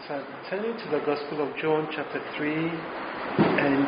Turning to the Gospel of John, chapter 3, and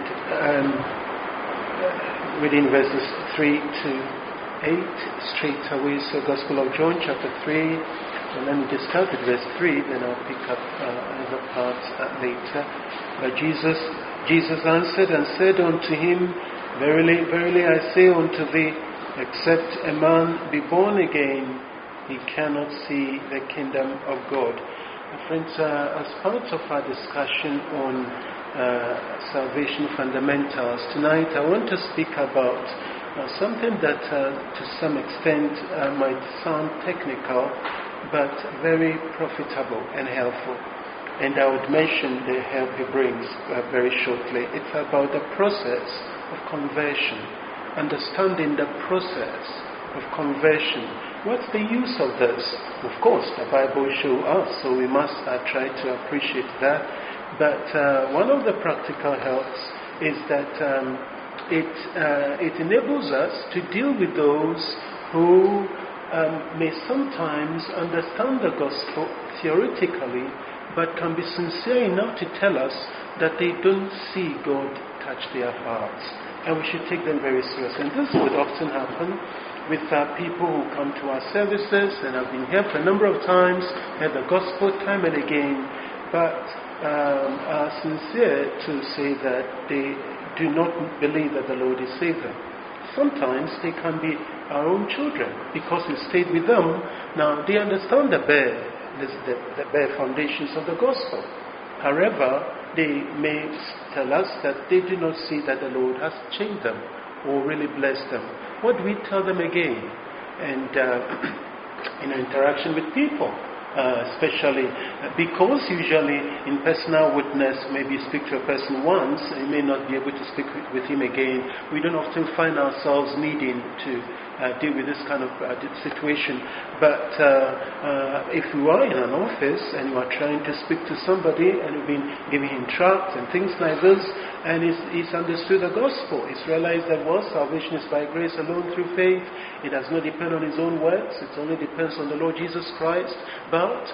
reading verses 3 to 8 straight away. So, Gospel of John, chapter 3, and let me just start with verse 3, then I'll pick up other parts later. Jesus answered and said unto him, Verily, verily, I say unto thee, except a man be born again, he cannot see the kingdom of God. Friends, as part of our discussion on salvation fundamentals, tonight I want to speak about something that to some extent might sound technical, but very profitable and helpful. And I would mention the help it brings very shortly. It's about the process of conversion, understanding the process of conversion. What's the use of this? Of course, the Bible shows us, so we must try to appreciate that. But one of the practical helps is that it enables us to deal with those who may sometimes understand the gospel theoretically, but can be sincere enough to tell us that they don't see God touch their hearts. And we should take them very seriously. And this would often happen with people who come to our services and have been here for a number of times, heard the gospel time and again, but are sincere to say that they do not believe that the Lord is Savior. Sometimes they can be our own children because we stayed with them. Now they understand the bare foundations of the gospel. However, they may tell us that they do not see that the Lord has changed them or really blessed them. What do we tell them again? And in interaction with people, especially because usually in personal witness, maybe you speak to a person once, and you may not be able to speak with him again. We don't often find ourselves needing to deal with this kind of situation. But if you are in an office and you are trying to speak to somebody and you've been giving him tracts and things like this, and he's understood the gospel, he's realized that salvation is by grace alone through faith. It does not depend on his own works. It only depends on the Lord Jesus Christ. But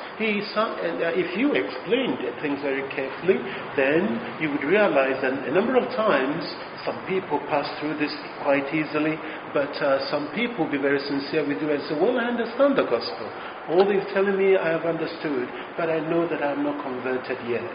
if you explained things very carefully, then you would realize that a number of times some people pass through this quite easily, but some people be very sincere with you and say, well, I understand the gospel. All you're telling me I have understood, but I know that I am not converted yet.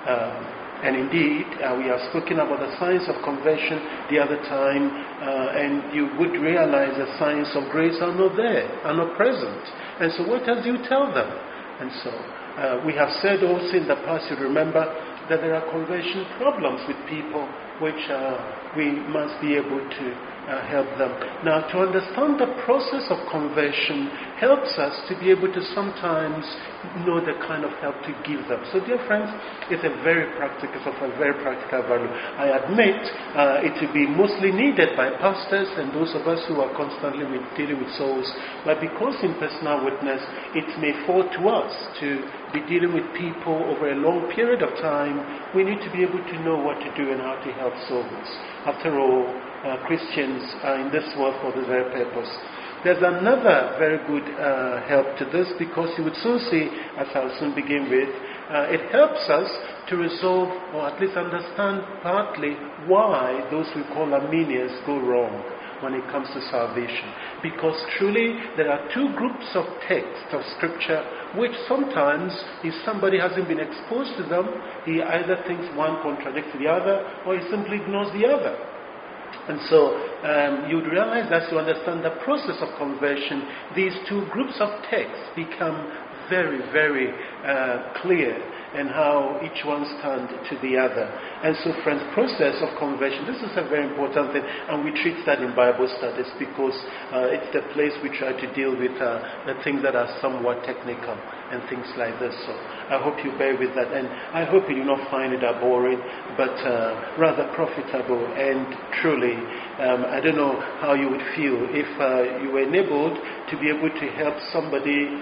And indeed, we have spoken about the signs of conversion the other time, and you would realize the signs of grace are not there, are not present. And so what else do you tell them? And so we have said also in the past, you remember, that there are conversion problems with people which we must be able to help them. Now, to understand the process of conversion helps us to be able to sometimes know the kind of help to give them. So, dear friends, it's of a very practical value. I admit it will be mostly needed by pastors and those of us who are constantly dealing with souls, but because in personal witness, it may fall to us to be dealing with people over a long period of time. We need to be able to know what to do and how to help souls. After all, Christians are in this world for this very purpose. There's another very good help to this, because you would soon see, as I'll soon begin with, it helps us to resolve, or at least understand partly, why those we call Arminians go wrong when it comes to salvation. Because truly there are two groups of texts of Scripture which sometimes, if somebody hasn't been exposed to them, he either thinks one contradicts the other, or he simply ignores the other. And so you'd realize, as you understand the process of conversion, these two groups of texts become very, very clear, and how each one stands to the other. And so, friends, process of conversion, this is a very important thing, and we treat that in Bible studies because it's the place we try to deal with the things that are somewhat technical and things like this. So I hope you bear with that, and I hope you do not find it boring, but rather profitable. And truly, I don't know how you would feel if you were enabled to be able to help somebody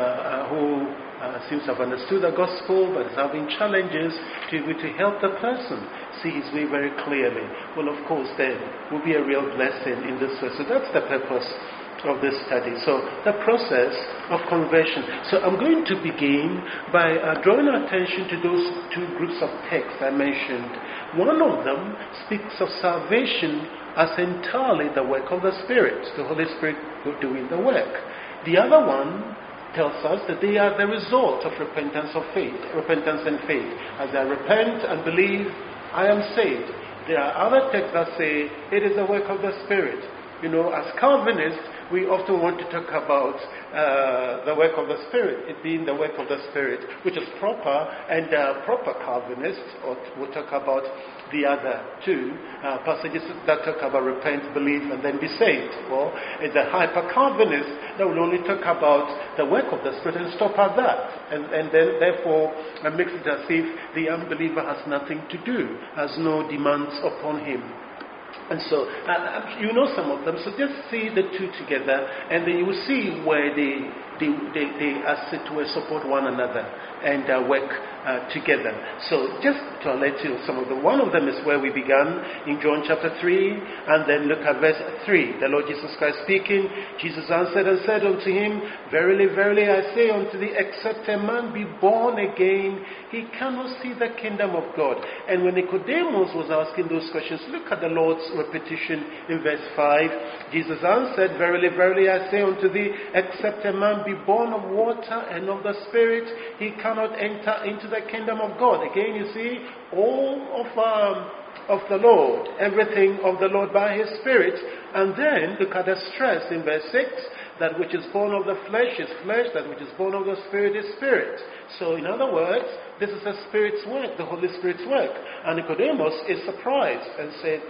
who seems to have understood the gospel but is having challenges, to be able to help the person see his way very clearly. Well, of course, then will be a real blessing in this way. So that's the purpose of this study. So the process of conversion. So I'm going to begin by drawing attention to those two groups of texts I mentioned. One of them speaks of salvation as entirely the work of the Spirit, the Holy Spirit doing the work. The other one tells us that they are the result of repentance and faith. As I repent and believe, I am saved. There are other texts that say it is the work of the Spirit. As Calvinists, we often want to talk about the work of the Spirit, it being the work of the Spirit, which is proper, and proper Calvinists will talk about the other two passages that talk about repent, believe, and then be saved. Well, it's a hyper-Calvinist that will only talk about the work of the Spirit and stop at that, and then therefore makes it as if the unbeliever has nothing to do, has no demands upon him. And so, some of them, so just see the two together, and then you will see where they as it were, support one another and work together. So, just to let you some of them. One of them is where we began in John chapter 3, and then look at verse 3. The Lord Jesus Christ speaking, Jesus answered and said unto him, Verily, verily, I say unto thee, except a man be born again, he cannot see the kingdom of God. And when Nicodemus was asking those questions, look at the Lord's repetition in verse 5. Jesus answered, Verily, verily, I say unto thee, except a man be born of water and of the Spirit, he cannot enter into the kingdom of God. Again, you see, all of the Lord, everything of the Lord by his Spirit. And then look at the stress in verse 6, that which is born of the flesh is flesh, that which is born of the Spirit is spirit. So in other words, this is the Spirit's work, the Holy Spirit's work. And Nicodemus is surprised and said,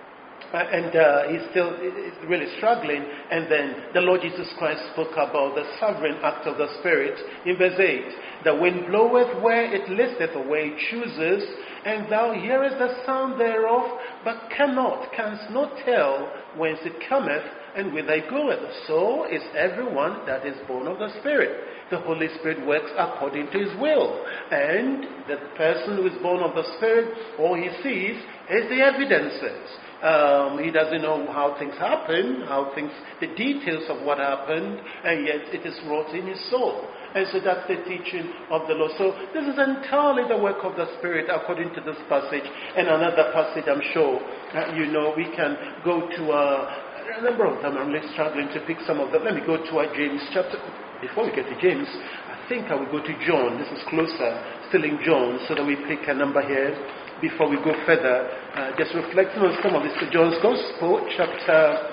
he's still really struggling. And then the Lord Jesus Christ spoke about the sovereign act of the Spirit in verse 8. The wind bloweth where it listeth, or where it chooses, and thou hearest the sound thereof, but canst not tell whence it cometh, and whither it goeth. So is everyone that is born of the Spirit. The Holy Spirit works according to his will. And the person who is born of the Spirit, all he sees is the evidences. He doesn't know how things happen, the details of what happened, and yet it is wrought in his soul. And so that's the teaching of the Lord. So this is entirely the work of the Spirit according to this passage. And another passage, I'm sure, we can go to a number of them. I'm really struggling to pick some of them. Let me go to James chapter. Before we get to James, I think I will go to John. This is closer, still in John, so that we pick a number here. Before we go further, just reflecting on some of this. So John's Gospel, chapter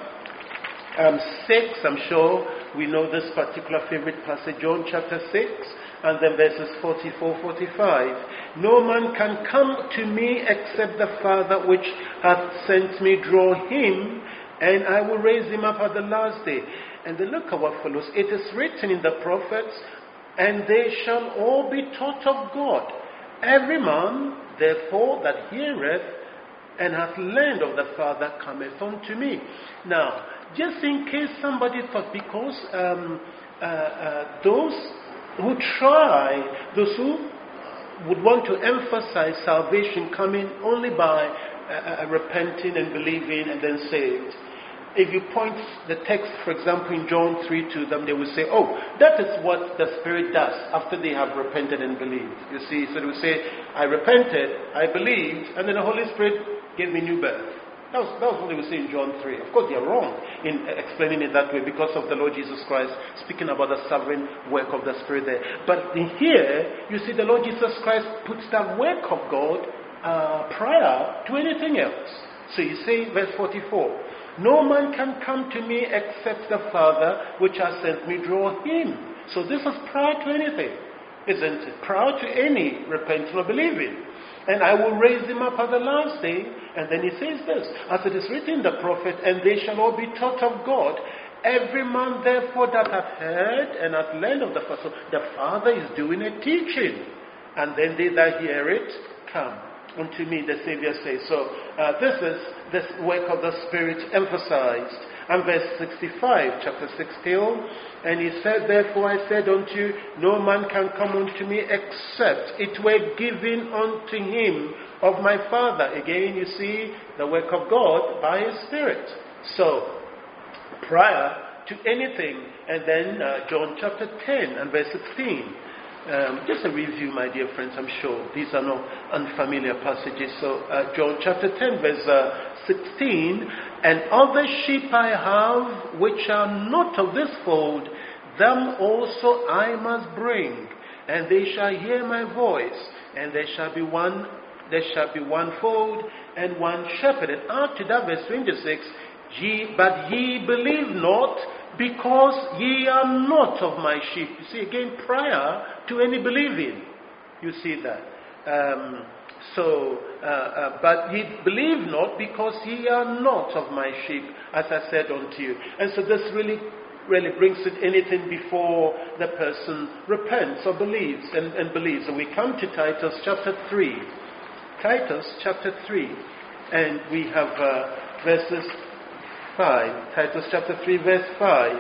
6, I'm sure we know this particular favorite passage, John chapter 6, and then verses 44, 45. No man can come to me except the Father which hath sent me draw him, and I will raise him up at the last day. And then look at what follows. It is written in the prophets, and they shall all be taught of God. Every man, therefore, that heareth and hath learned of the Father cometh unto me. Now, just in case somebody thought, because those who would want to emphasize salvation coming only by repenting and believing and then saved, if you point the text, for example, in John 3 to them, they will say, oh, that is what the Spirit does after they have repented and believed. You see, so they will say, I repented, I believed, and then the Holy Spirit gave me new birth. That was what they will say in John 3. Of course, they are wrong in explaining it that way because of the Lord Jesus Christ speaking about the sovereign work of the Spirit there. But in here, you see the Lord Jesus Christ puts that work of God prior to anything else. So you say, verse 44, no man can come to me except the Father which has sent me draw him. So this is prior to anything, isn't it? Prior to any repenting or believing. And I will raise him up at the last day. And then he says this, as it is written in the prophet, and they shall all be taught of God. Every man therefore that hath heard and hath learned of the Father. So the Father is doing a teaching. And then they that hear it come unto me, the Savior says. So this is this work of the Spirit emphasized. And verse 65, chapter 6 still. And he said, therefore I said unto you, no man can come unto me except it were given unto him of my Father. Again, you see the work of God by his Spirit. So, prior to anything. And then John chapter 10 and verse 16. Just a review, my dear friends, I'm sure these are not unfamiliar passages. So John chapter 10 verse 16, and other sheep I have which are not of this fold, them also I must bring, and they shall hear my voice, and there shall be one fold and one shepherd. And after that, verse 26, but ye believe not, because ye are not of my sheep. You see, again, prior to any believing, you see that. But ye believe not, because ye are not of my sheep, as I said unto you. And so this really brings it anything before the person repents or believes and believes. And we come to Titus chapter 3. Titus chapter 3. And we have verses 5. Titus chapter 3 verse 5.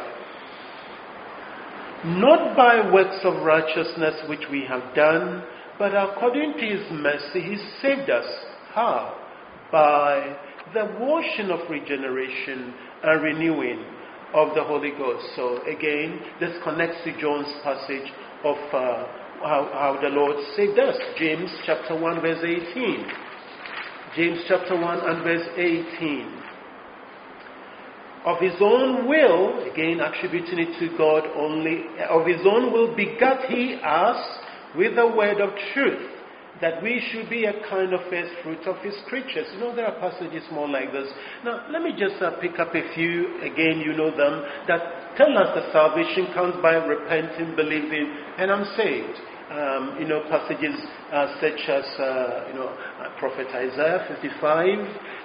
Not by works of righteousness which we have done, but according to his mercy he saved us. How? By the washing of regeneration and renewing of the Holy Ghost. So again, this connects to John's passage of how the Lord saved us. James chapter 1 verse 18. James chapter 1 and verse 18. Of his own will, again attributing it to God only, of his own will begat he us with the word of truth, that we should be a kind of first fruit of his creatures. You know, there are passages more like this. Now, let me just pick up a few, again, you know them, that tell us that salvation comes by repenting, believing, and I'm saved. Passages such as, Prophet Isaiah 55,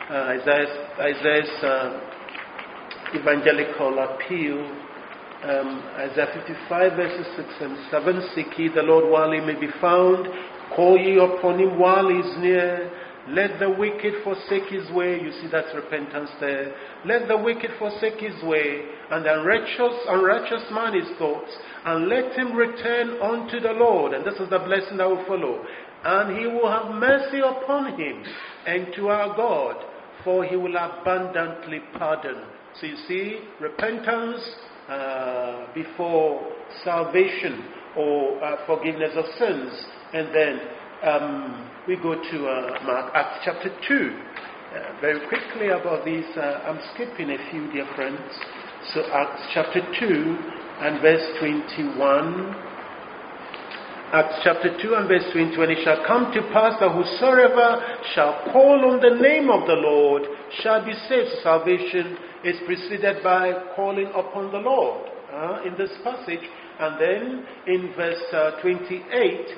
Isaiah's evangelical appeal, Isaiah 55 verses 6 and 7, seek ye the Lord while he may be found, call ye upon him while he is near, let the wicked forsake his way. You see, that's repentance there. Let the wicked forsake his way, and the unrighteous man his thoughts, and let him return unto the Lord. And this is the blessing that will follow. And he will have mercy upon him, and to our God, for he will abundantly pardon. So you see, repentance before salvation or forgiveness of sins. And then we go to Acts chapter 2. Very quickly about these, I'm skipping a few, dear friends. So Acts chapter 2 and verse 21. Acts chapter 2 and verse 21. It shall come to pass that whosoever shall call on the name of the Lord shall be saved. So salvation is preceded by calling upon the Lord in this passage. And then in verse 38,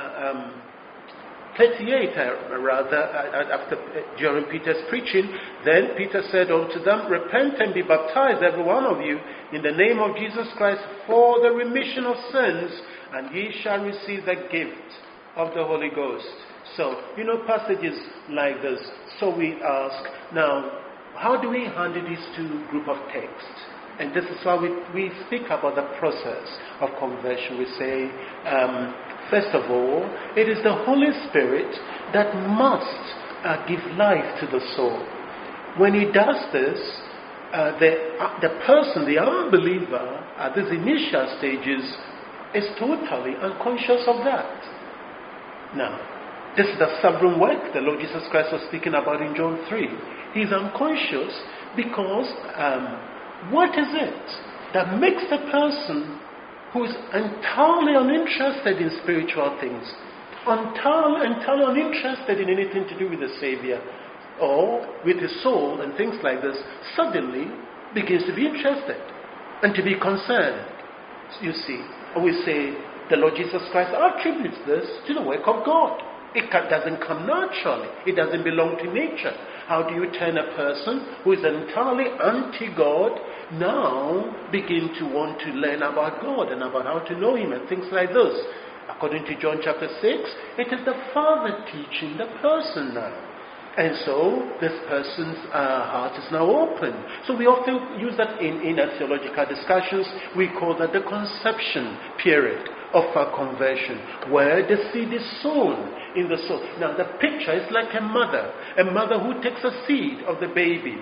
during Peter's preaching, then Peter said unto them, repent and be baptized, every one of you, in the name of Jesus Christ, for the remission of sins, and ye shall receive the gift of the Holy Ghost. So, passages like this. So we ask, now, how do we handle these two group of texts? And this is why we speak about the process of conversion. We say, first of all, it is the Holy Spirit that must give life to the soul. When he does this, the person, the unbeliever, at these initial stages, is totally unconscious of that. Now, this is the sovereign work the Lord Jesus Christ was speaking about in John 3. He's unconscious because what is it that makes the person who is entirely uninterested in spiritual things, entirely uninterested in anything to do with the Savior or with his soul and things like this, suddenly begins to be interested and to be concerned? You see, we say the Lord Jesus Christ attributes this to the work of God. It doesn't come naturally. It doesn't belong to nature. How do you turn a person who is entirely anti-God now begin to want to learn about God and about how to know him and things like this? According to John chapter 6, it is the Father teaching the person now. And so this person's heart is now open. So we often use that in our theological discussions. We call that the conception period of our conversion, where the seed is sown in the soul. Now the picture is like a mother who takes a seed of the baby.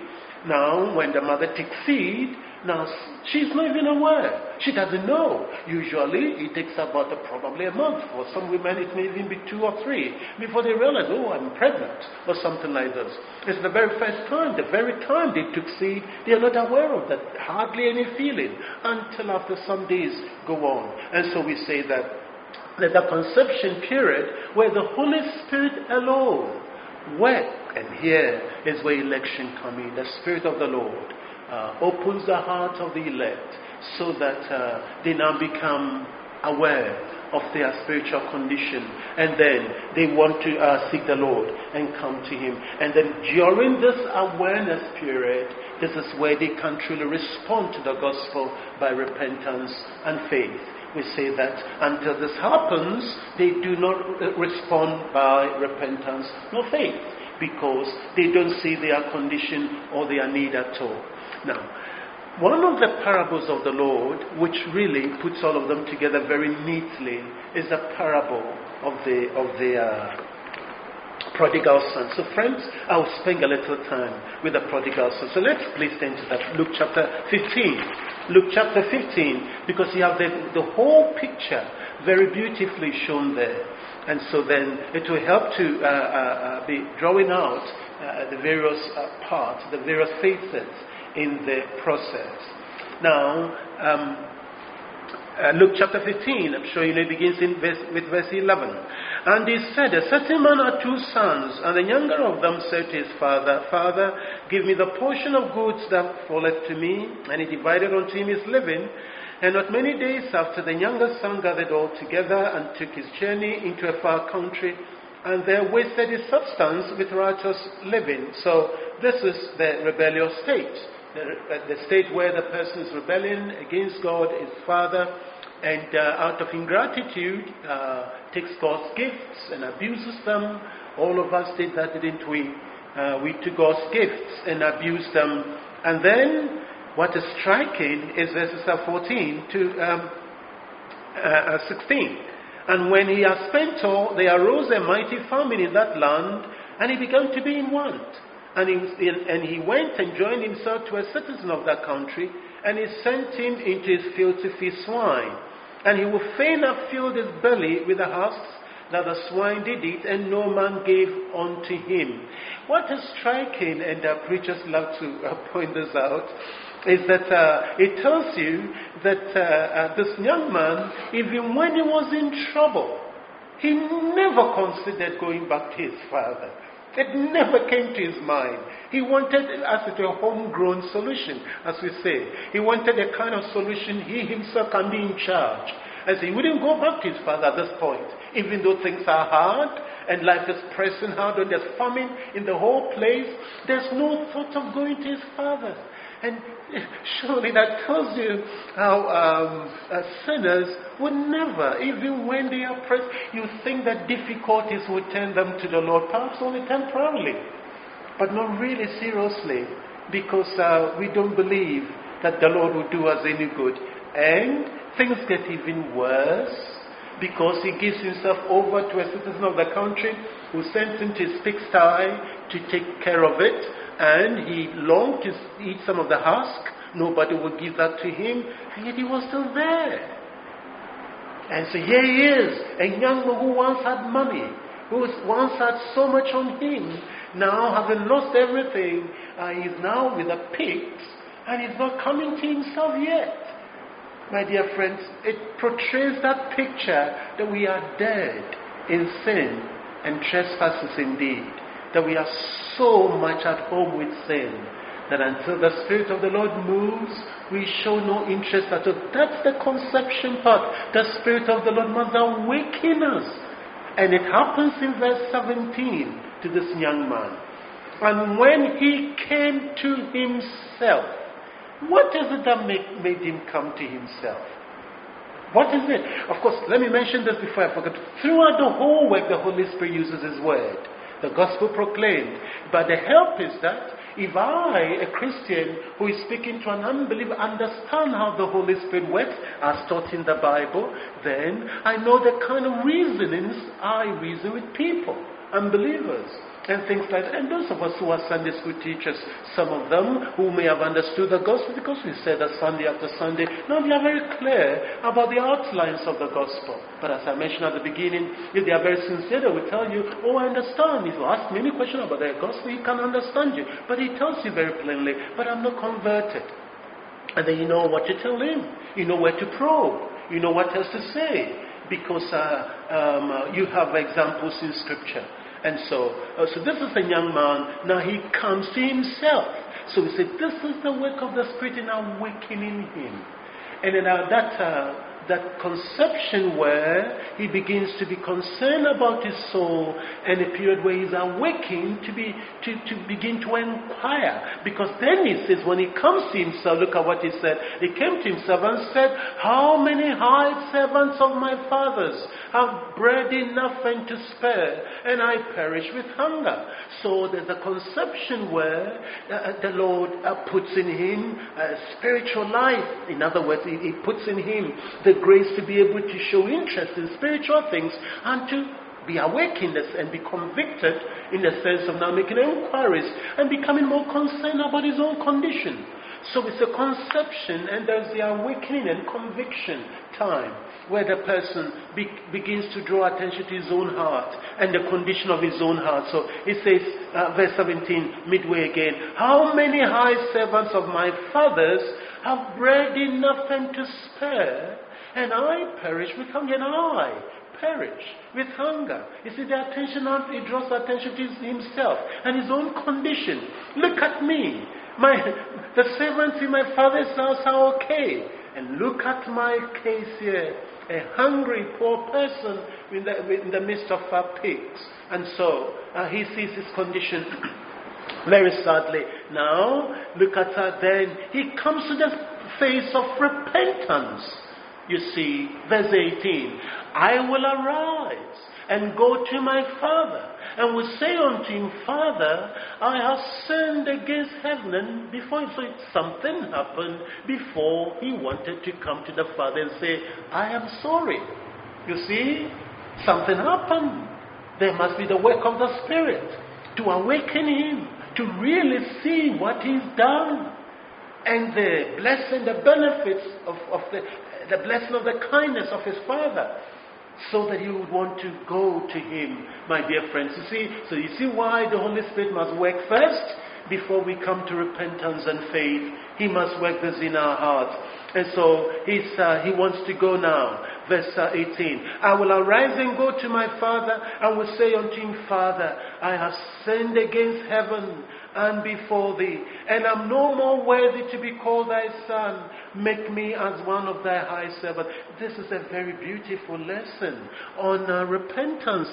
Now, when the mother takes seed, now she's not even aware. She doesn't know. Usually, it takes about probably a month. For some women, it may even be 2 or 3 before they realize, oh, I'm pregnant, or something like this. It's the very first time, the very time they took seed, they are not aware of that. Hardly any feeling until after some days go on. And so we say that the conception period where the Holy Spirit alone works. And here is where election comes in. The Spirit of the Lord opens the heart of the elect so that they now become aware of their spiritual condition. And then they want to seek the Lord and come to Him. And then during this awareness period, this is where they can truly respond to the gospel by repentance and faith. We say that until this happens, they do not respond by repentance nor faith, because they don't see their condition or their need at all. Now, one of the parables of the Lord, which really puts all of them together very neatly, is the parable of the prodigal son. So friends, I'll spend a little time with the prodigal son. So let's please turn to that. Luke chapter 15. Luke chapter 15, because you have the whole picture very beautifully shown there. And so then it will help to be drawing out the various parts, the various phases in the process. Now, Luke chapter 15, I'm sure it begins with verse 11. And he said, a certain man had 2 sons, and the younger of them said to his father, Father, give me the portion of goods that falleth to me. And he divided unto him his living. And not many days after, the younger son gathered all together and took his journey into a far country, and there wasted his substance with riotous living. So this is the rebellious state. The state where the person is rebelling against God, his father, and out of ingratitude takes God's gifts and abuses them. All of us did that, didn't we? We took God's gifts and abused them. And then what is striking is verses 14 to 16. And when he had spent all, there arose a mighty famine in that land, and he began to be in want. And he went and joined himself to a citizen of that country, and he sent him into his field to feed swine. And he would fain have filled his belly with the husks that the swine did eat, and no man gave unto him. What is striking, and preachers love to point this out, is that it tells you that this young man, even when he was in trouble, he never considered going back to his father. It never came to his mind. He wanted, as it were, a homegrown solution, as we say. He wanted a kind of solution he himself can be in charge. And so he wouldn't go back to his father at this point, even though things are hard and life is pressing hard and there's famine in the whole place. There's no thought of going to his father. And surely that tells you how sinners would never, even when they are pressed, you think that difficulties would turn them to the Lord, perhaps only temporarily, but not really seriously, because we don't believe that the Lord will do us any good. And things get even worse, because he gives himself over to a citizen of the country who sends him to his pigsty to take care of it. And he longed to eat some of the husk. Nobody would give that to him. And yet he was still there. And so here he is, a young man who once had money, who once had so much on him. Now, having lost everything, he's now with the pigs, and he's not coming to himself yet. My dear friends, it portrays that picture that we are dead in sin and trespasses indeed. That we are so much at home with sin that until the Spirit of the Lord moves, we show no interest at all. That's the conception part. The Spirit of the Lord must awaken us. And it happens in verse 17 to this young man. And when he came to himself, what is it that made him come to himself? What is it? Of course, let me mention this before I forget. Throughout the whole work, the Holy Spirit uses His word. The gospel proclaimed. But the help is that if I, a Christian who is speaking to an unbeliever, understand how the Holy Spirit works as taught in the Bible, then I know the kind of reasonings I reason with people, unbelievers. and things like that. And those of us who are Sunday school teachers, some of them who may have understood the gospel because we said that Sunday after Sunday, now they are very clear about the outlines of the gospel. But as I mentioned at the beginning, if they are very sincere, they will tell you, oh, I understand. If you ask me any question about the gospel, he can understand you. But he tells you very plainly, but I'm not converted. And then you know what to tell him. You know where to probe. You know what else to say. Because you have examples in Scripture. And so this is a young man. Now he comes to himself. So we say, this is the work of the Spirit in awakening him. And then that conception where he begins to be concerned about his soul, and a period where he's awakened to begin to inquire. Because then he says, when he comes to himself, look at what he said. He came to himself and said, how many hired servants of my father's have bread enough and to spare, and I perish with hunger. So there's a conception where the Lord puts in him spiritual life. In other words, he puts in him the grace to be able to show interest in spiritual things and to be awakened and be convicted in the sense of now making inquiries and becoming more concerned about his own condition. So it's a conception, and there's the awakening and conviction time where the person begins to draw attention to his own heart and the condition of his own heart. So it says, verse 17, midway again, how many high servants of my father's have bread enough and to spare, and I perish with hunger, and I perish with hunger. You see, the attention, he draws attention to himself and his own condition. Look at me. The servants in my father's house are okay. And look at my case here. A hungry, poor person in the midst of pigs. And so he sees his condition very sadly. Now, look at that then. He comes to the phase of repentance. You see, verse 18. I will arise and go to my father, and will say unto him, Father, I have sinned against heaven and before him. So something happened before he wanted to come to the father and say, I am sorry. You see, something happened. There must be the work of the Spirit to awaken him, to really see what he's done, and the blessing, the benefits of the blessing of the kindness of his father, so that you would want to go to him, my dear friends. You see why the Holy Spirit must work first before we come to repentance and faith. He must work this in our hearts. And so he wants to go now. Verse 18. I will arise and go to my father, and will say unto him, Father, I have sinned against heaven and before thee, and am no more worthy to be called thy son. Make me as one of thy high servants. This is a very beautiful lesson on repentance,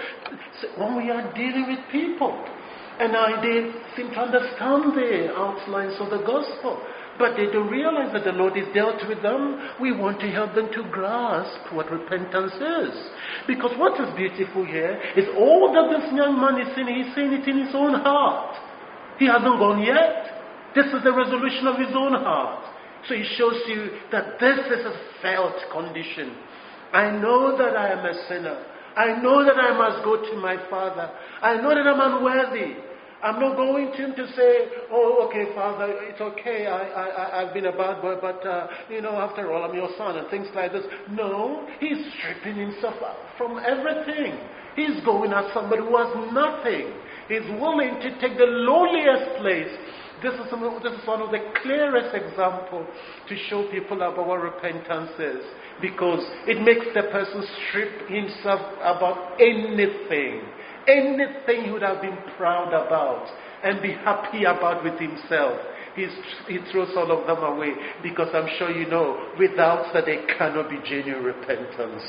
when we are dealing with people. And they seem to understand the outlines of the gospel, but they don't realize that the Lord has dealt with them. We want to help them to grasp what repentance is. Because what is beautiful here is all that this young man is saying, he's saying it in his own heart. He hasn't gone yet. This is the resolution of his own heart. So it shows you that this is a felt condition. I know that I am a sinner. I know that I must go to my Father. I know that I'm unworthy. I'm not going to him to say, oh, okay, Father, it's okay, I've been a bad boy, but, after all, I'm your son, and things like this. No, he's stripping himself from everything. He's going as somebody who has nothing. He's willing to take the lowliest place. This is one of the clearest examples to show people about what repentance is. Because it makes the person strip himself about anything he would have been proud about and be happy about with himself. He throws all of them away, because I'm sure you know, without that there cannot be genuine repentance.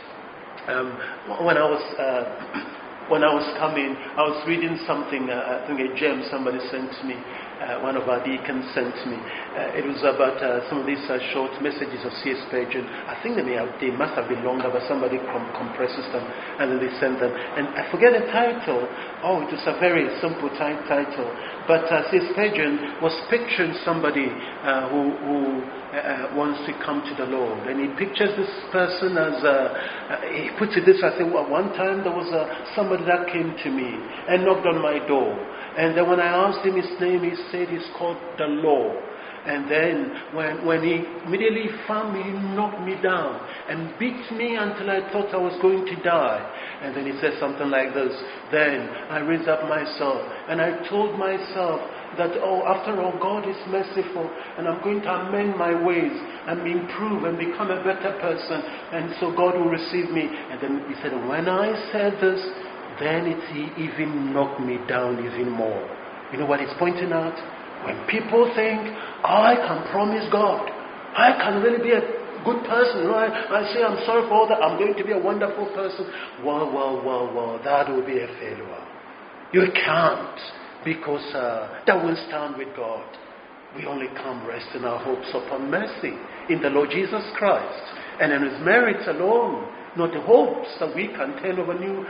When I was coming, I was reading something, I think a gem somebody sent to me, one of our deacons sent me. It was about some of these short messages of C.S. Spurgeon. I think they must have been longer, but somebody compresses them and then they send them. And I forget the title. Oh, it was a very simple title. But C.S. Spurgeon was picturing somebody who wants to come to the Lord. And he pictures this person as, he puts it this way, I think, well, one time there was somebody that came to me and knocked on my door. And then when I asked him his name, he said he's called the Law. And then when he immediately found me, he knocked me down and beat me until I thought I was going to die. And then he said something like this. Then I raised up myself and I told myself that, after all, God is merciful and I'm going to amend my ways and improve and become a better person. And so God will receive me. And then he said, when I said this, then he even knocked me down even more. You know what he's pointing out? When people think, I can promise God, I can really be a good person, right? I say I'm sorry for all that, I'm going to be a wonderful person. Well, that will be a failure. You can't, because that won't stand with God. We only come resting our hopes upon mercy in the Lord Jesus Christ and in His merits alone. Not the hopes that we can turn over new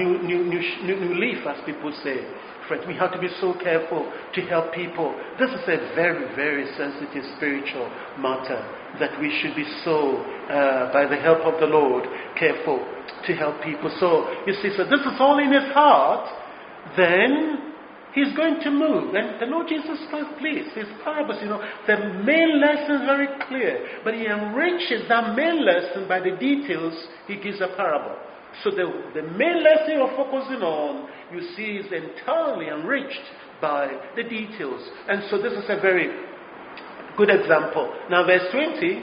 leaf, as people say. Friends, we have to be so careful to help people. This is a very, very sensitive spiritual matter that we should be so, by the help of the Lord, careful to help people. So, you see, so this is all in His heart, then He's going to move. And the Lord Jesus Christ, please, His parables, the main lesson is very clear. But He enriches that main lesson by the details He gives a parable. So the main lesson you're focusing on, you see, is entirely enriched by the details. And so this is a very good example. Now verse 20,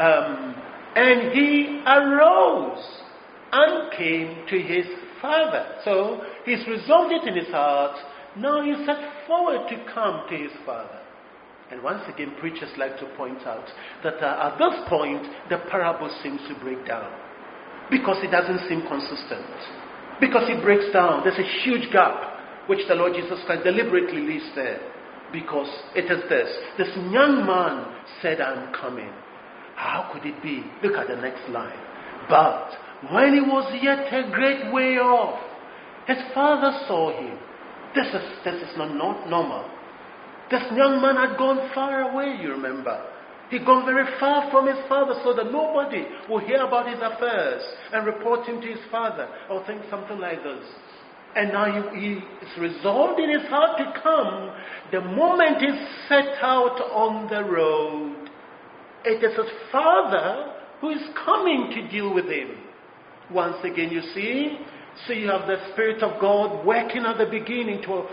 and he arose and came to his father. So he's resolved it in his heart. Now he set forward to come to his father. And once again, preachers like to point out that at this point, the parable seems to break down. Because it doesn't seem consistent. Because it breaks down. There's a huge gap, which the Lord Jesus Christ deliberately leaves there. Because it is this. This young man said, I'm coming. How could it be? Look at the next line. But when he was yet a great way off, his father saw him. This is not normal. This young man had gone far away, you remember. He'd gone very far from his father so that nobody will hear about his affairs and report him to his father or think something like this. And now he is resolved in his heart to come. The moment he set out on the road, it is his father who is coming to deal with him. Once again, you see, so you have the Spirit of God working at the beginning to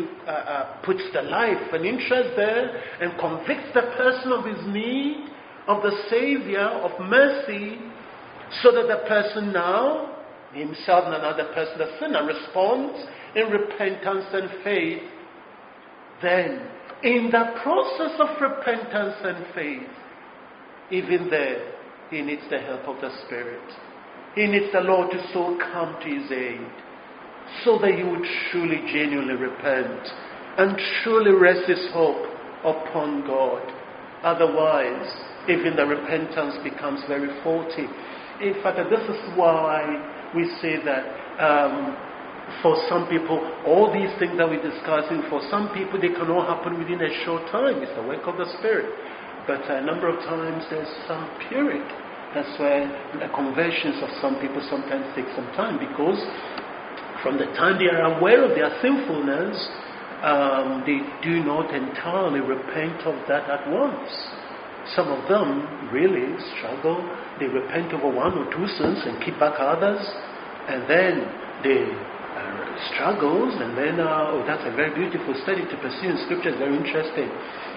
put the life and interest there and convicts the person of his need, of the Savior, of mercy, so that the person now, himself and another person, the sinner, responds in repentance and faith. Then, in the process of repentance and faith, even there, he needs the help of the Spirit. He needs the Lord to so come to his aid, so that he would truly, genuinely repent and truly rest his hope upon God. Otherwise, even the repentance becomes very faulty. In fact, this is why we say that for some people, all these things that we're discussing, for some people, they can all happen within a short time. It's the work of the Spirit. But a number of times, there's some period. That's why the conversions of some people sometimes take some time, because from the time they are aware of their sinfulness, they do not entirely repent of that at once. Some of them really struggle. They repent over one or two sins and keep back others, and then they struggles, and then that's a very beautiful study to pursue in Scripture. It's very interesting.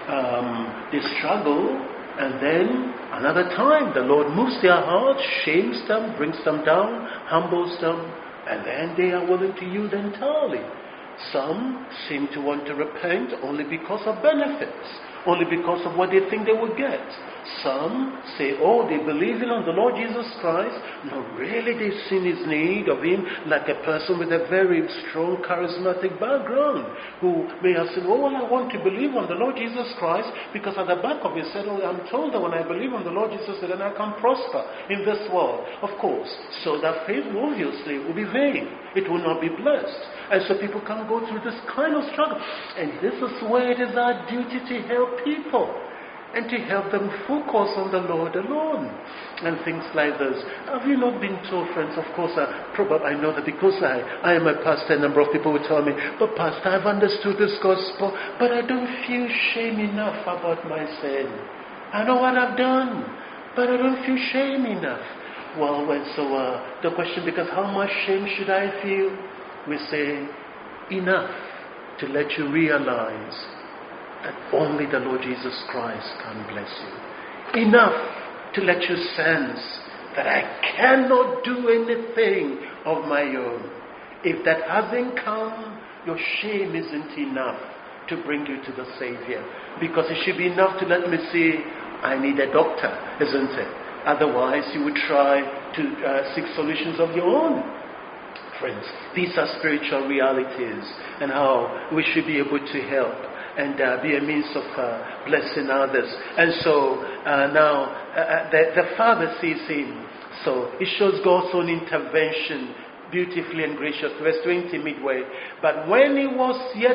They struggle. And then, another time, the Lord moves their hearts, shames them, brings them down, humbles them, and then they are willing to yield entirely. Some seem to want to repent only because of benefits, only because of what they think they will get. Some say, oh, they believe in the Lord Jesus Christ. No, really, they've seen his need of him like a person with a very strong charismatic background who may have said, oh, well, I want to believe on the Lord Jesus Christ because at the back of it said, oh, I'm told that when I believe on the Lord Jesus, then I can prosper in this world. Of course, so that faith obviously will be vain. It will not be blessed. And so people can go through this kind of struggle. And this is where it is our duty to help people and to help them focus on the Lord alone and things like this. Have you not been told, friends? Of course, I know that because I am a pastor, a number of people will tell me, but Pastor, I've understood this gospel, but I don't feel shame enough about my sin. I know what I've done, but I don't feel shame enough. Well, so the question becomes, how much shame should I feel? We say, enough to let you realize that only the Lord Jesus Christ can bless you. Enough to let you sense that I cannot do anything of my own. If that hasn't come, your shame isn't enough to bring you to the Savior. Because it should be enough to let me say, I need a doctor, isn't it? Otherwise, you would try to seek solutions of your own. Friends, these are spiritual realities and how we should be able to help and be a means of blessing others. And so now the Father sees him. So it shows God's own intervention beautifully and gracious. Verse 20 midway. But when he was yet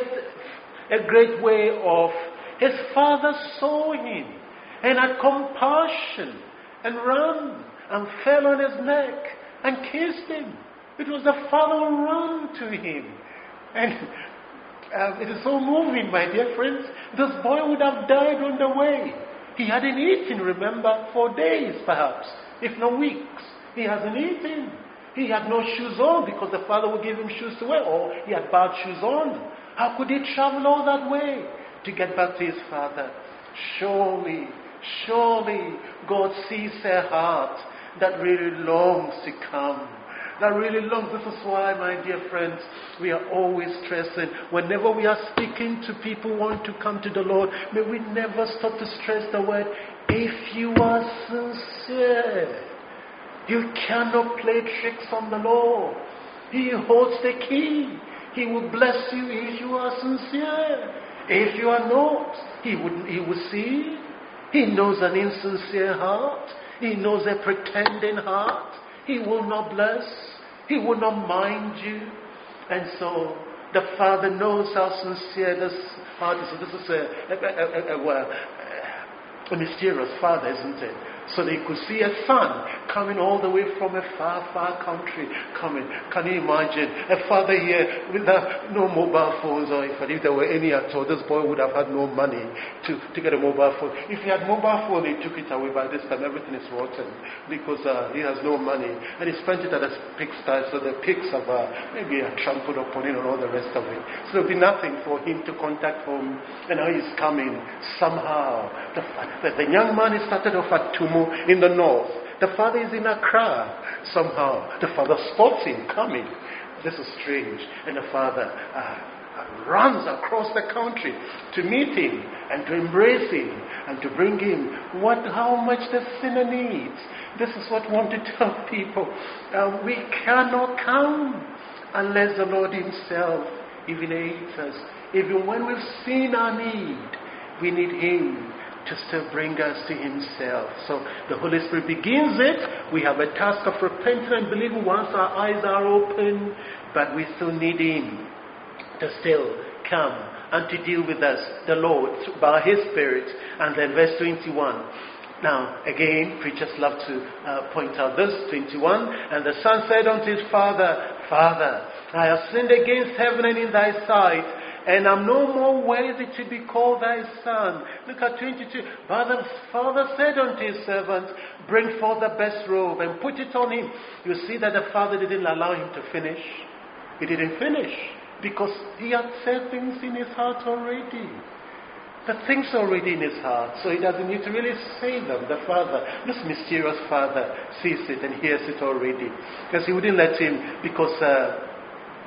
a great way off, his father saw him and had compassion and ran and fell on his neck and kissed him. It was the father who ran to him. And it is so moving, my dear friends. This boy would have died on the way. He hadn't eaten, remember, for days perhaps, if not weeks. He hasn't eaten. He had no shoes on because the father would give him shoes to wear, or he had bad shoes on. How could he travel all that way to get back to his father? Surely God sees a heart that really longs to come. That really longs. This is why, my dear friends, we are always stressing. Whenever we are speaking to people who want to come to the Lord, may we never stop to stress the word, if you are sincere. You cannot play tricks on the Lord. He holds the key. He will bless you if you are sincere. If you are not, He will see. He knows an insincere heart. He knows a pretending heart. He will not bless. He will not mind you. And so the Father knows how sincere this heart is. So this is a mysterious Father, isn't it? So they could see a son coming all the way from a far, far country coming. Can you imagine? A father here with no mobile phones, or if there were any at all, this boy would have had no money to get a mobile phone. If he had mobile phone, he took it away. By this time, everything is rotten because he has no money. And he spent it at a pigsty, so the pigs have maybe trampled upon him and all the rest of it. So there will be nothing for him to contact home. And now he's coming. Somehow, the young man, he started off at Tumu in the north. The father is in Accra. Somehow the father spots him coming. This is strange. And the father runs across the country to meet him and to embrace him and to bring him how much the sinner needs. This is what we want to tell people. We cannot come unless the Lord himself even aids us. Even when we've seen our need, we need him to still bring us to himself. So the Holy Spirit begins it. We have a task of repenting and believing once our eyes are open, but we still need him to still come and to deal with us, the Lord, by his Spirit. And then verse 21. Now, again, preachers love to point out this, 21. And the son said unto his father, Father, I have sinned against heaven and in thy sight, and I'm no more worthy to be called thy son. Look at 22. But the father said unto his servants, bring forth the best robe and put it on him. You see that the father didn't allow him to finish. He didn't finish because he had said things in his heart already. The things already in his heart, so he doesn't need to really say them. The father, this mysterious father, sees it and hears it already. Because he wouldn't let him, because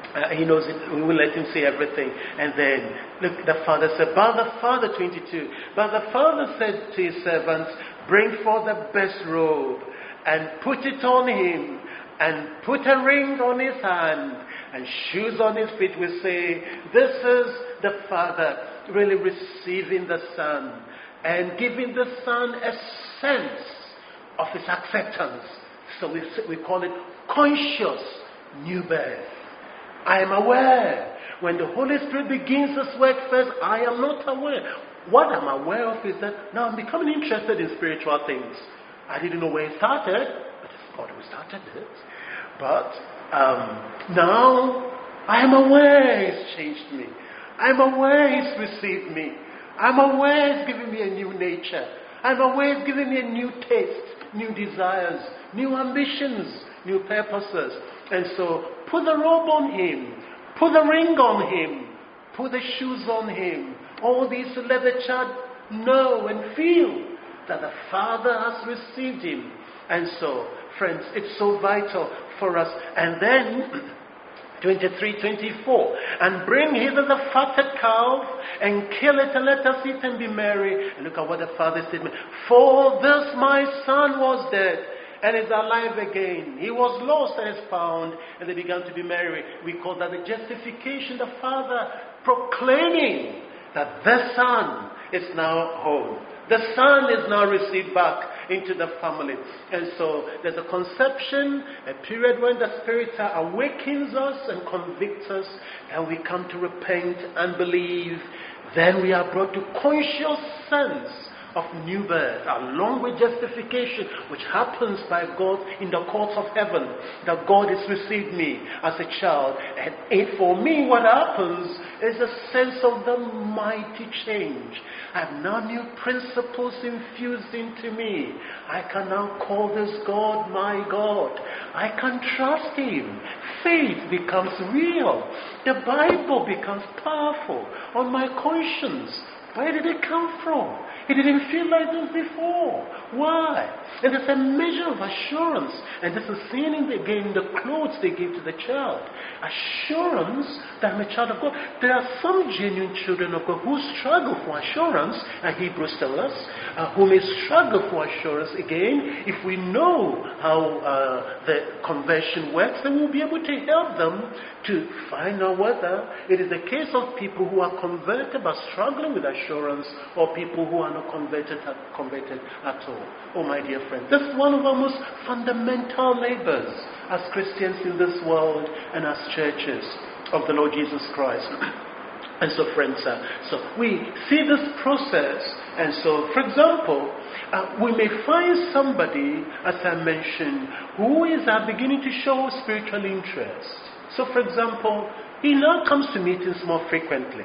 He knows it. We will let him say everything. And then, look, the father said, but the father, 22, but the father said to his servants, bring forth the best robe and put it on him, and put a ring on his hand and shoes on his feet. We say, this is the father really receiving the son and giving the son a sense of his acceptance. So we call it conscious new birth. I am aware. When the Holy Spirit begins His work first, I am not aware. What I'm aware of is that now I'm becoming interested in spiritual things. I didn't know where it started, but it's God who started it. But now I am aware He's changed me. I'm aware He's received me. I'm aware He's given me a new nature. I'm aware He's given me a new taste, new desires, new ambitions, new purposes. And so put the robe on Him, put the ring on Him, put the shoes on Him. All these to let the child know and feel that the Father has received him. And so, friends, it's so vital for us. And then 23, 24, and bring hither the fatted calf, and kill it, and let us eat and be merry. And look at what the father said. For this my son was dead, and is alive again. He was lost and is found. And they began to be merry. We call that the justification, the father proclaiming that the son is now home. The son is now received back into the family. And so there's a conception, a period when the Spirit awakens us and convicts us, and we come to repent and believe. Then we are brought to conscious sense of new birth, along with justification, which happens by God in the courts of heaven, that God has received me as a child. And for me, what happens is a sense of the mighty change. I have now new principles infused into me. I can now call this God my God. I can trust Him. Faith becomes real. The Bible becomes powerful on my conscience. Where did it come from? It didn't feel like this before. Why? And there's a measure of assurance. And this is seen again in the clothes they gave to the child. Assurance that I'm a child of God. There are some genuine children of God who struggle for assurance, and Hebrews tell us, who may struggle for assurance. Again, if we know how the conversion works, then we'll be able to help them to find out whether it is the case of people who are converted but struggling with assurance, or people who are not converted at all. Oh, my dear friend, this is one of our most fundamental labors as Christians in this world and as churches of the Lord Jesus Christ. And so, friends, so we see this process. And so, for example, we may find somebody, as I mentioned, who is beginning to show spiritual interest. So, for example, he now comes to meetings more frequently.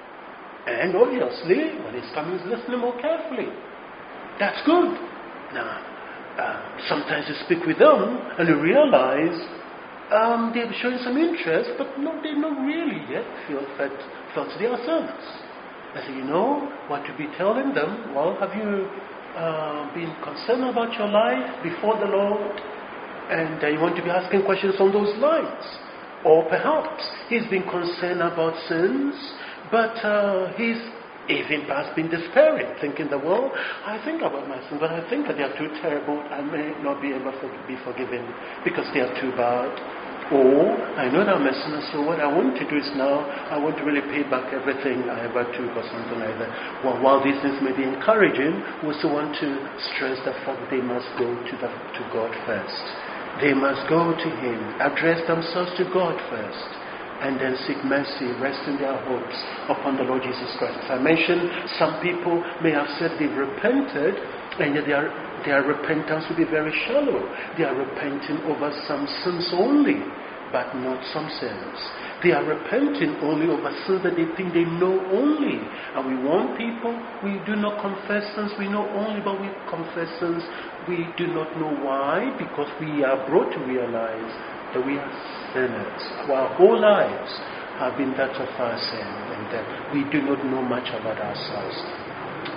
And obviously, when he's coming, he's listening more carefully. That's good. Now, sometimes you speak with them and you realize they're showing some interest, but no, they're not really yet felt to their service. I say, what to be telling them? Well, have you been concerned about your life before the Lord? And you want to be asking questions on those lines. Or perhaps he's been concerned about sins, but he's even perhaps been despairing, thinking that, well, I think about my sins, but I think that they are too terrible. I may not be able to be forgiven because they are too bad. Or, I know that I'm a sinner, so what I want to do is now, I want to really pay back everything I ever took or something like that. Well, while these things may be encouraging, we also want to stress the fact that they must go to God first. They must go to Him, address themselves to God first, and then seek mercy, resting their hopes upon the Lord Jesus Christ. As I mentioned, some people may have said they've repented, and yet their repentance will be very shallow. They are repenting over some sins only, but not some sins. They are repenting only over sins that they think they know only. And we warn people, we do not confess sins we know only, but we confess sins we do not know. Why? Because we are brought to realize that we are sinners. Our whole lives have been that of our sin, and that we do not know much about ourselves.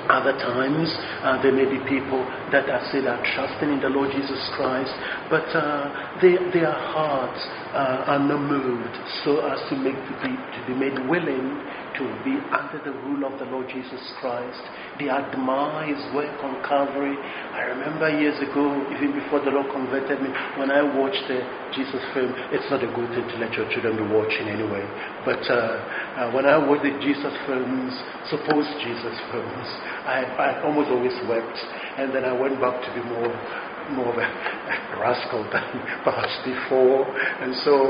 Other times, there may be people that are still trusting in the Lord Jesus Christ, but their hearts are not moved so as to be made willing to be under the rule of the Lord Jesus Christ. They admire His work on Calvary. I remember years ago, even before the Lord converted me, when I watched the Jesus film. It's not a good thing to let your children be watching anyway, but when I watched the Jesus films, supposed Jesus films, I almost always wept, and then I went back to be more of a rascal than perhaps before. And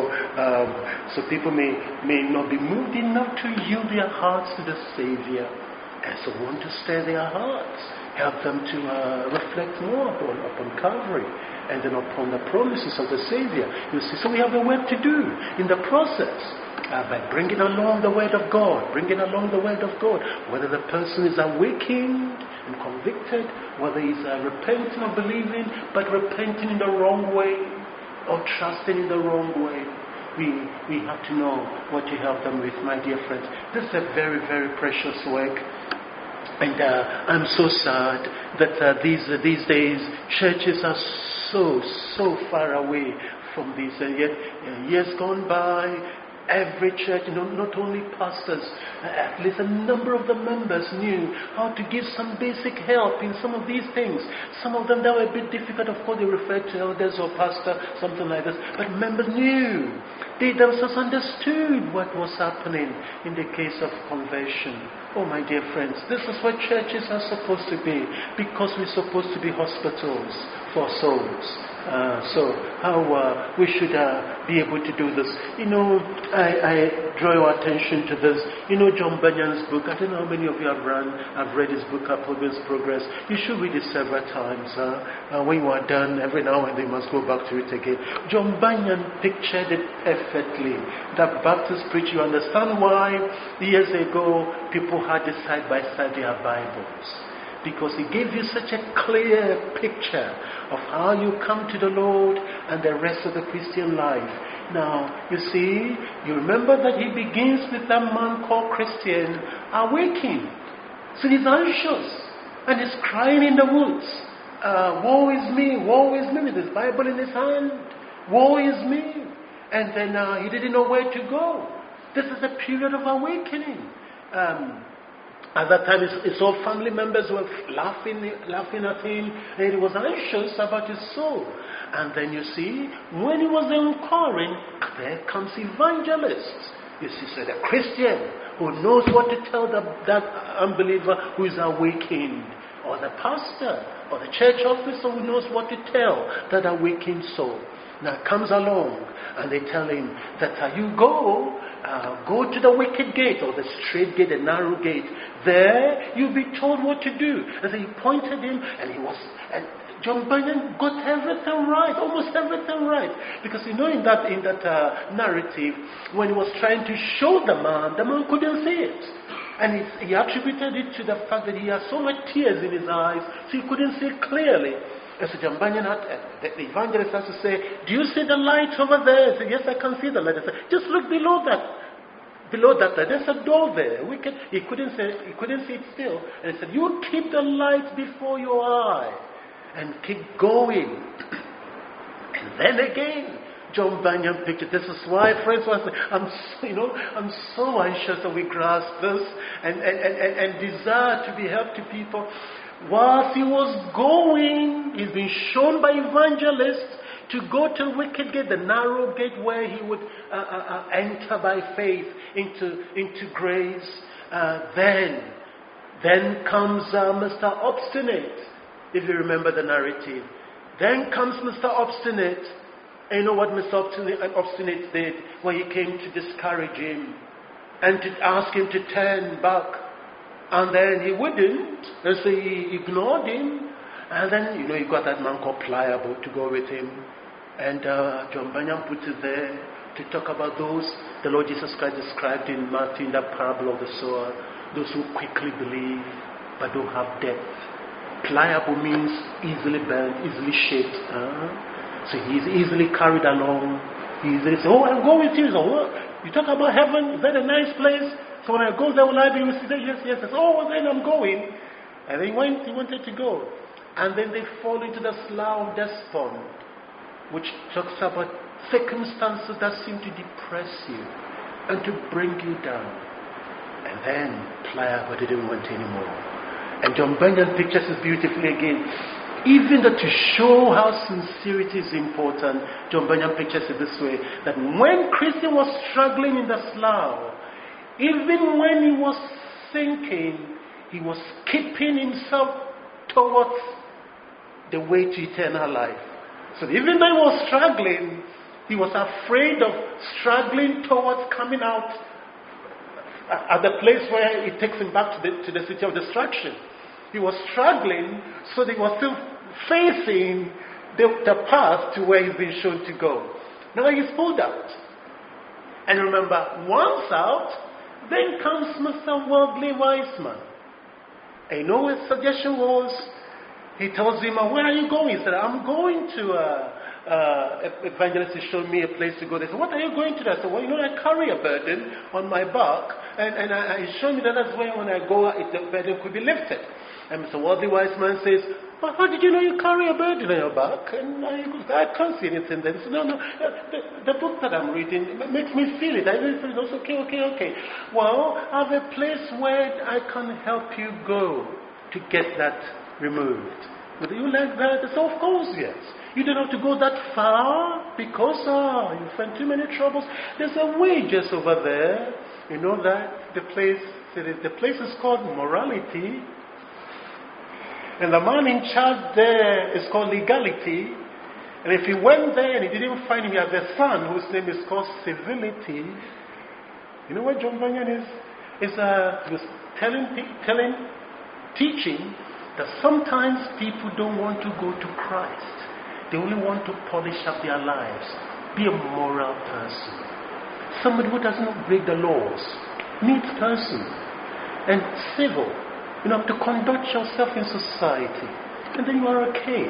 so people may not be moved enough to yield their hearts to the Savior, and so want to stir their hearts, help them to reflect more upon Calvary and then upon the promises of the Savior. You see, so we have a work to do in the process. By bringing along the Word of God, whether the person is awakened and convicted, whether he's repenting or believing, but repenting in the wrong way or trusting in the wrong way. We have to know what to help them with, my dear friends. This is a very, very precious work. And I'm so sad that these days churches are so far away from this. And yet, years gone by, every church, not only pastors, at least a number of the members knew how to give some basic help in some of these things. Some of them that were a bit difficult, of course, they referred to elders or pastor, something like this. But members knew. They themselves understood what was happening in the case of conversion. Oh, my dear friends, this is what churches are supposed to be, because we're supposed to be hospitals for souls. So how we should be able to do this. I draw your attention to this. John Bunyan's book. I don't know how many of you have read his book, Pilgrim's Progress. You should read it several times. When you are done, every now and then you must go back to it again. John Bunyan pictured it perfectly. That Baptist preacher, you understand why years ago people had to side by side their Bibles. Because he gave you such a clear picture of how you come to the Lord and the rest of the Christian life. Now, you see, you remember that he begins with that man called Christian awaking. So he's anxious and he's crying in the woods. Woe is me, with his Bible in his hand. Woe is me. And then he didn't know where to go. This is a period of awakening. At that time, his whole family members were laughing at him, and he was anxious about his soul. And then you see, when he was inquiring, there comes evangelists. You see, so the Christian who knows what to tell that unbeliever who is awakened, or the pastor, or the church officer who knows what to tell that awakened soul. Now comes along, and they tell him that you go to the wicket gate, or the straight gate, the narrow gate. There you'll be told what to do. And so he pointed him, and John Bunyan got everything right, almost everything right. Because in that narrative, when he was trying to show the man couldn't see it. And he attributed it to the fact that he had so much tears in his eyes, so he couldn't see clearly. And so John Bunyan the evangelist has to say, do you see the light over there? He said, yes, I can see the light. I said, just look below that. There's a door there. He couldn't see it still. And he said, you keep the light before your eye and keep going. And then again, John Bunyan pictured. This is why, friends, I'm so anxious that we grasp this and desire to be help to people. Whilst he was going, he's been shown by evangelists to go to the wicket gate, the narrow gate where he would enter by faith into grace. Then comes Mr. Obstinate, if you remember the narrative. Then comes Mr. Obstinate. And you know what Mr. Obstinate did when he came to discourage him and to ask him to turn back. And then he wouldn't, and so he ignored him. And then, you got that man called Pliable to go with him. And John Bunyan puts it there to talk about those the Lord Jesus Christ described in Matthew, in that parable of the sower, those who quickly believe but don't have depth. Pliable means easily bent, easily shaped. So he's easily carried along. He easily says, I'm going with you. So, what? You talk about heaven? Is that a nice place? So when I go there, will I be received? Yes. Then I'm going. And then he wanted to go. And then they fall into the slough of despond, which talks about circumstances that seem to depress you and to bring you down. And then Pliable didn't want anymore. And John Bunyan pictures this beautifully again. Even that to show how sincerity is important, John Bunyan pictures it this way, that when Christian was struggling in the slough, even when he was sinking, he was keeping himself towards the way to eternal life. So even though he was struggling, he was afraid of struggling towards coming out at the place where it takes him back to the city of destruction. He was struggling, so he was still facing the path to where he's been shown to go. Now he's pulled out. And remember, once out, then comes Mr. Worldly Wise Man. And you know what his suggestion was? He tells him, where are you going? He said, I'm going to evangelist showed me a place to go. They said, what are you going to? I said, well, I carry a burden on my back, and he showed me that that's where when I go, the burden could be lifted. And Mr. Worldly Wise Man says, well, how did you know you carry a burden on your back? And I can't see anything there. He said, no, the book that I'm reading makes me feel it. I really feel it. Okay. Well, I have a place where I can help you go to get that removed. Would you like that? I said, of course, yes. You don't have to go that far because you find too many troubles. There's a way just over there. You know that the place is called Morality. And the man in charge there is called Legality. And if he went there and he didn't find him, he has a son whose name is called Civility. You know what John Bunyan is? He was teaching that sometimes people don't want to go to Christ. They only want to polish up their lives. Be a moral person. Somebody who does not break the laws. Neat person. And civil. You have to conduct yourself in society. And then you are okay.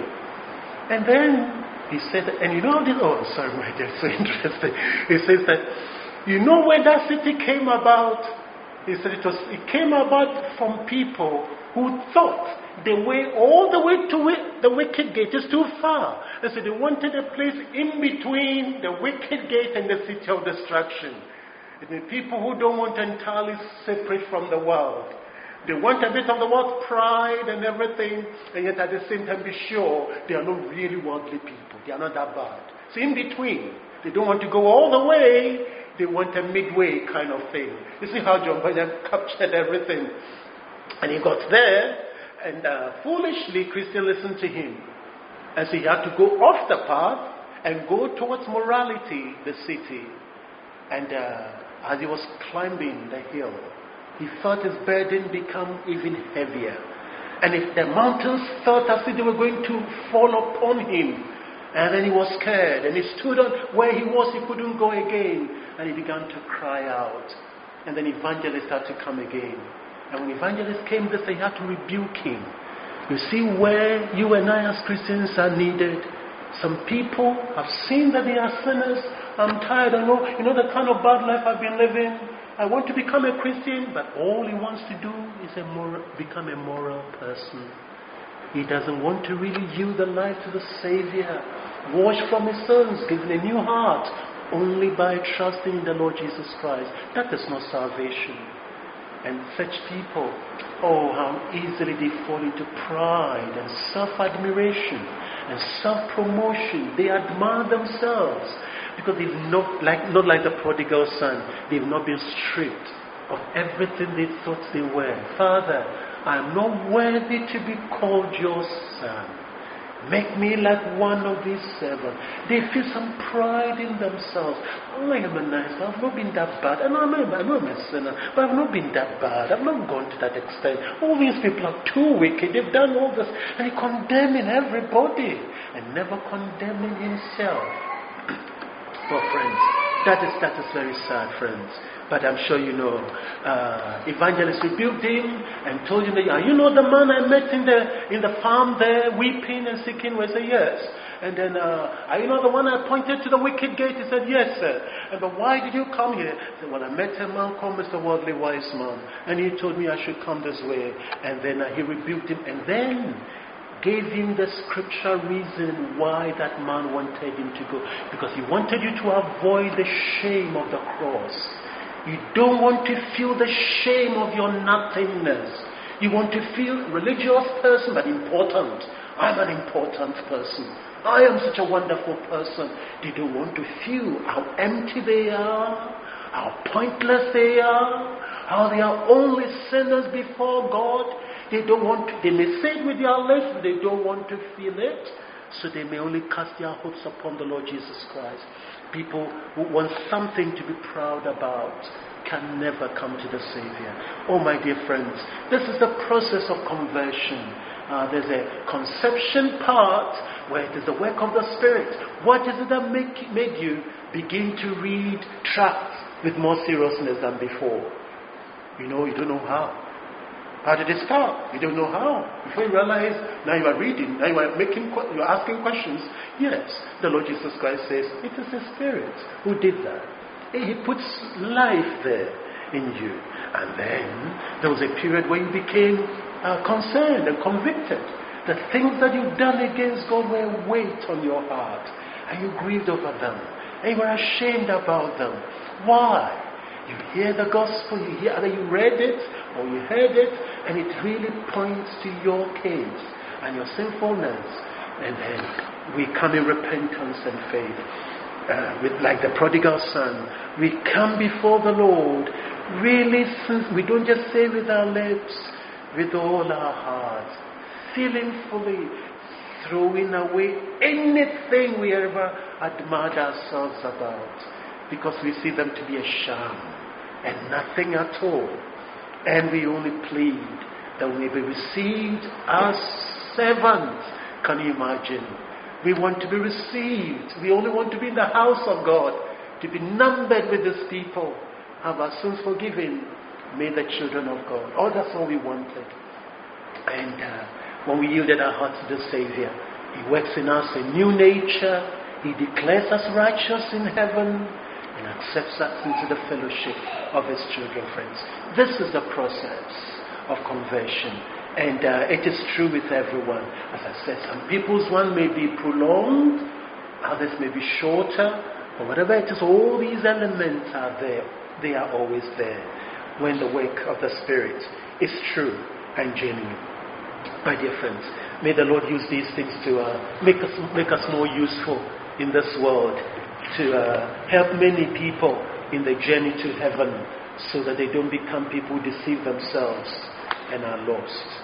And then he said, and you know this, oh, sorry, my dear, so interesting. He says that, you know where that city came about? He said it came about from people who thought the way, all the way to the wicket gate is too far. And so they wanted a place in between the wicket gate and the city of destruction. And the people who don't want to entirely separate from the world. They want a bit of the world's pride and everything, and yet at the same time be sure they are not really worldly people. They are not that bad. So in between, they don't want to go all the way. They want a midway kind of thing. You see how John Bunyan captured everything. And he got there, and foolishly, Christian listened to him. And so he had to go off the path and go towards Morality, the city. And as he was climbing the hill, he felt his burden become even heavier. And if the mountains felt as if they were going to fall upon him, and then he was scared, and he stood on where he was, he couldn't go again, and he began to cry out. And then evangelist had to come again. And when evangelist came, they had to rebuke him. You see where you and I as Christians are needed. Some people have seen that they are sinners. I'm tired, I know, the kind of bad life I've been living. I want to become a Christian, but all he wants to do is become a moral person. He doesn't want to really yield the life to the Savior, wash from his sins, given a new heart, only by trusting in the Lord Jesus Christ. That is not salvation. And such people, oh, how easily they fall into pride and self-admiration and self-promotion. They admire themselves. Because they've not like the prodigal son, they've not been stripped of everything they thought they were. Father, I am not worthy to be called your son. Make me like one of these servants. They feel some pride in themselves. Oh, I am a nice man. I've not been that bad. I know I'm a sinner, but I've not been that bad. I've not gone to that extent. All these people are too wicked. They've done all this. And he's condemning everybody and never condemning himself. Oh, friends, that is very sad, friends. But I'm sure you know. Evangelist rebuked him and told him, that, you know the man I met in the farm there, weeping and seeking? We say, yes. And then, are you not the one I pointed to the wicket gate? He said, yes, sir. And but why did you come here? I said, well, I met a man called Mr. Worldly Wise Man. And he told me I should come this way. And then he rebuked him. And then gave him the scriptural reason why that man wanted him to go. Because he wanted you to avoid the shame of the cross. You don't want to feel the shame of your nothingness. You want to feel religious person, but important. I'm an important person. I am such a wonderful person. They don't want to feel how empty they are, how pointless they are, how they are only sinners before God. They don't want to, they may say it with their lips, but they don't want to feel it. So they may only cast their hopes upon the Lord Jesus Christ. People who want something to be proud about can never come to the Savior. Oh, my dear friends, this is the process of conversion. There's a conception part where it is the work of the Spirit. What is it that made you begin to read tracts with more seriousness than before? You don't know how. How did it start? You don't know how. Before you realize, now you are reading, now you are asking questions. Yes, the Lord Jesus Christ says, it is the Spirit who did that. He puts life there in you. And then there was a period where you became concerned and convicted. The things that you've done against God were a weight on your heart. And you grieved over them. And you were ashamed about them. Why? You hear the gospel, either you read it or you heard it, and it really points to your case and your sinfulness. And then we come in repentance and faith. Like the prodigal son, we come before the Lord, really, since we don't just say with our lips, with all our hearts, feeling fully, throwing away anything we ever admired ourselves about, because we see them to be a sham and nothing at all. And we only plead that we may be received as servants. Can you imagine? We want to be received. We only want to be in the house of God, to be numbered with His people, have our sins forgiven, made the children of God. Oh, that's all we wanted. And when we yielded our hearts to the Savior, He works in us a new nature. He declares us righteous in heaven and accepts us into the fellowship of His children, friends. This is the process of conversion. And it is true with everyone. As I said, some people's one may be prolonged, others may be shorter, but whatever it is, all these elements are there. They are always there when the work of the Spirit is true and genuine. My dear friends, may the Lord use these things to make us more useful in this world, to help many people in the journey to heaven, so that they don't become people who deceive themselves and are lost.